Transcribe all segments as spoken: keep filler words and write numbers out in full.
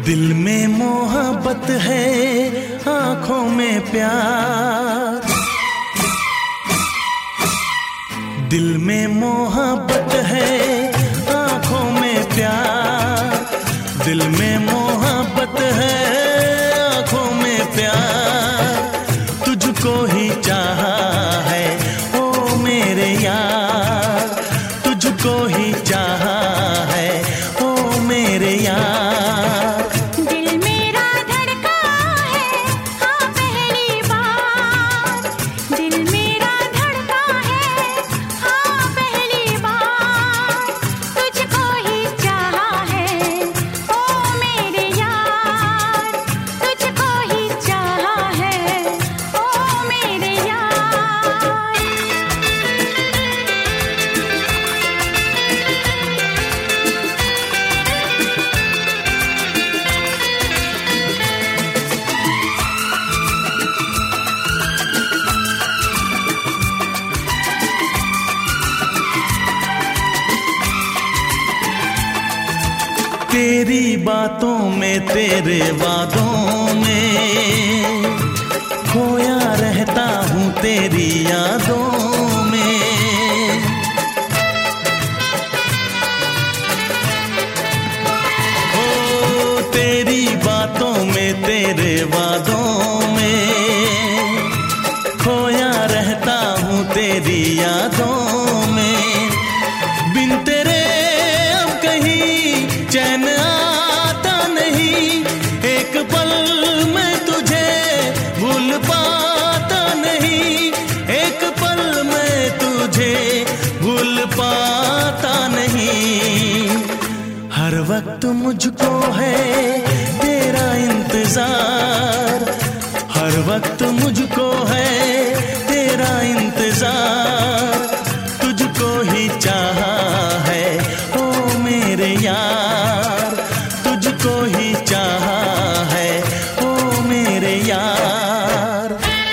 दिल में मोहब्बत है, आँखों में प्यार। दिल में मोहब्बत है, आँखों में प्यार। दिल में मोहब्बत है, आँखों में प्यार। तुझको ही चाहा है ओ मेरे यार, तुझको ही चाहा है ओ मेरे यार। तेरी बातों में, तेरे वादों में खोया रहता हूँ तेरी यादों में। ओ तेरी बातों में, तेरे वादों में खोया रहता हूँ तेरी यादों में। बिन तेरे अब कहीं चैन आता नहीं, एक पल मैं तुझे भूल पाता नहीं, एक पल मैं तुझे भूल पाता नहीं। हर वक्त मुझको है तेरा इंतजार, हर वक्त मुझको है तेरा इंतजार। तुझको ही चाहा है ओ मेरे यार, तुझको ही चाहा है ओ मेरे यार।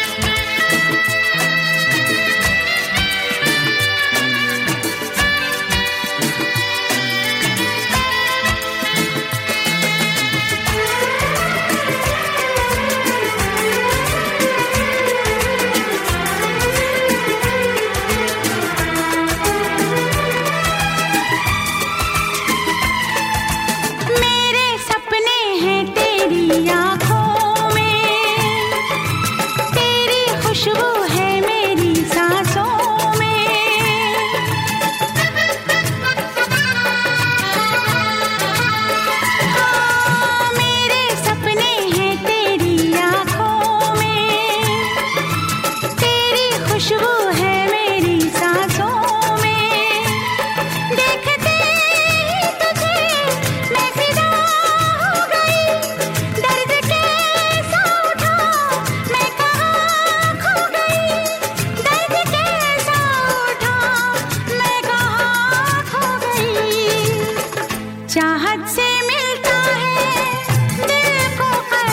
चाहत से मिलता है दिल को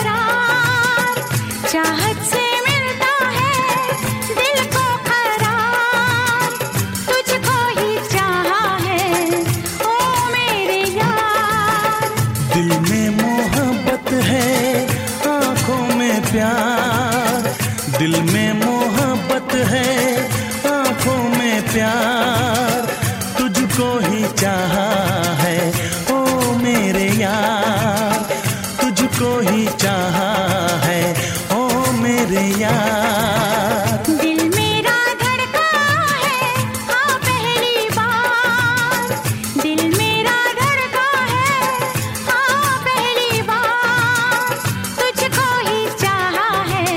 करार, चाहत से मिलता है दिल को करार। तुझको ही चाहा है ओ मेरे यार। दिल में मोहब्बत है, आँखों में प्यार। दिल में मोहब्बत है, आँखों में प्यार। तुझको ही चाहा है ओ मेरे यार, तुझको ही चाहा है ओ मेरे यार। दिल मेरा धड़का है हाँ पहली बार, दिल मेरा धड़का है हाँ पहली बार। तुझको ही चाहा है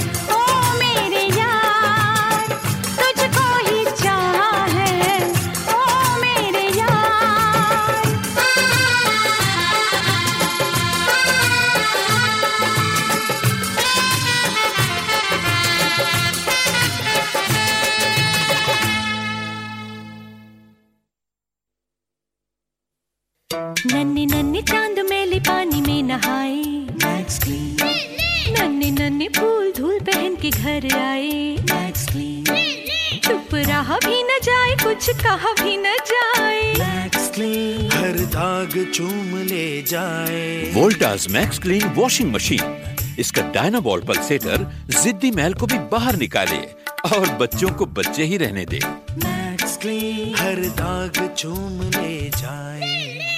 ओ मेरे यार, तुझको ही चाहा है ओ मेरे यार। नन्हे नन्हे चांद मेले पानी में नहाए, नन्हे नन्हे फूल धूल पहन के घर आए। चुप रहा कहा भी न जाए, कुछ कहा भी न जाए। मैक्स क्लीन हर दाग चूम ले जाए। Voltas max clean washing machine, इसका डायनाबॉल पल्सेटर जिद्दी मैल को भी बाहर निकाले और बच्चों को बच्चे ही रहने दे। मैक्स क्लीन हर दाग चूम ले जाए।